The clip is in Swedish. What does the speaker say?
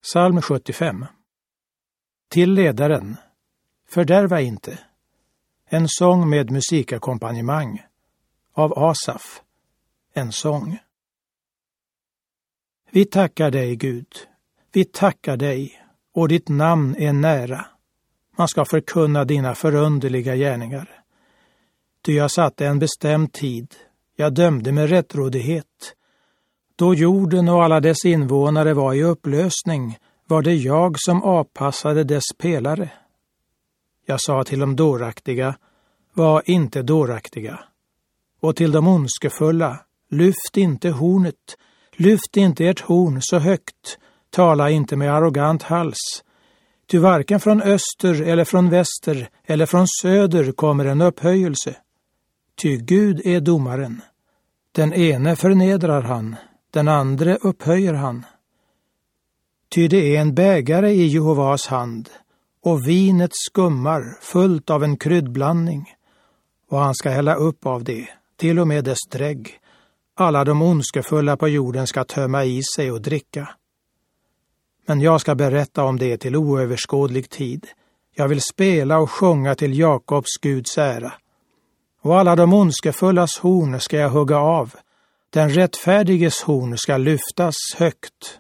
Psalm 75. Till ledaren. Fördärva inte. En sång med musikalkompanjemang. Av Asaf. En sång. Vi tackar dig, Gud. Vi tackar dig, och ditt namn är nära. Man ska förkunna dina förunderliga gärningar. Ty jag satte en bestämd tid. Jag dömde med rättrådighet. Då jorden och alla dess invånare var i upplösning, var det jag som avpassade dess pelare. Jag sa till de dåraktiga, var inte dåraktiga. Och till de ondskefulla, lyft inte hornet, lyft inte ert horn så högt, tala inte med arrogant hals. Ty varken från öster eller från väster eller från söder kommer en upphöjelse. Ty Gud är domaren. Den ene förnedrar han, den andra upphöjer han. Ty det är en bägare i Jehovas hand, och vinet skummar fullt av en kryddblandning, och han ska hälla upp av det, till och med dess drägg. Alla de ondskefulla på jorden ska tömma i sig och dricka. Men jag ska berätta om det till oöverskådlig tid. Jag vill spela och sjunga till Jakobs Guds ära. Och alla de ondskefullas horn ska jag hugga av. Den rättfärdiges horn ska lyftas högt.